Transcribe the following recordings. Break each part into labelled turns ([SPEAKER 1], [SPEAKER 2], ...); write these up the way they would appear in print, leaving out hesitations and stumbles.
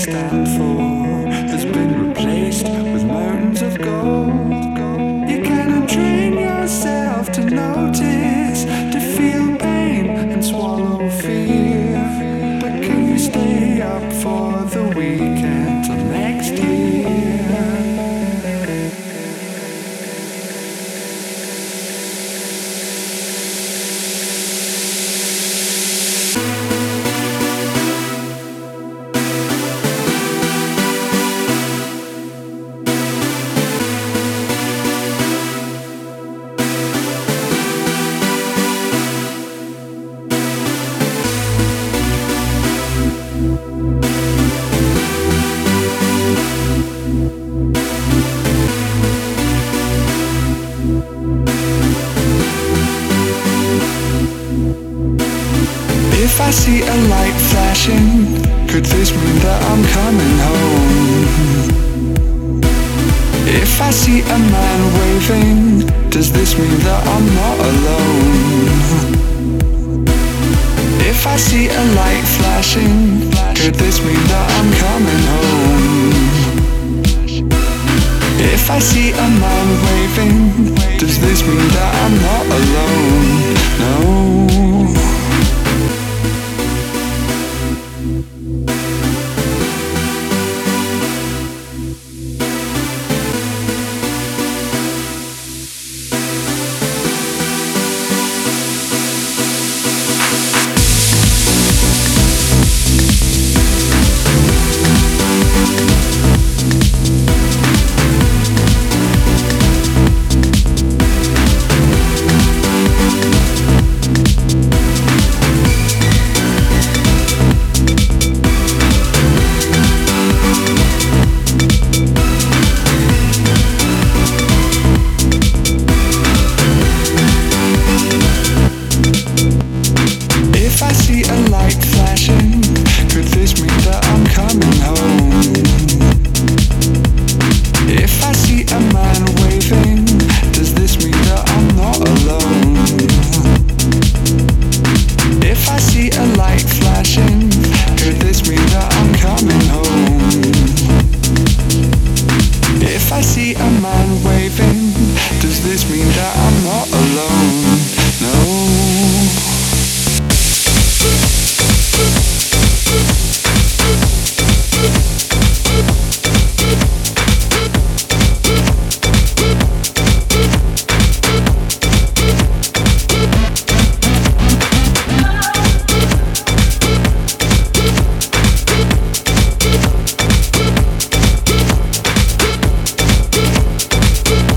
[SPEAKER 1] stand for has been replaced with mountains of gold. You cannot train yourself to notice, to feel pain and swallow fear. But can you stay up for the weekend till next year? If I see a light flashing, could this mean that I'm coming home? If I see a man waving, does this mean that I'm not alone? If I see a light flashing, could this mean that I'm coming home? If I see a man waving, does this mean that I'm not alone? No. If I see a light flashing, could this mean that I'm coming home? If I see a man waving, does this mean that I'm not alone? If I see a light flashing, could this mean that I'm coming home? If I see a man waving, does this mean that I'm not alone? No.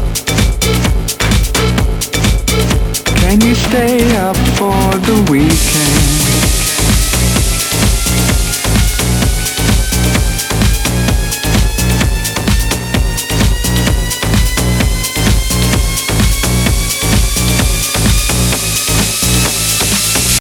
[SPEAKER 1] Can you stay up for the weekend?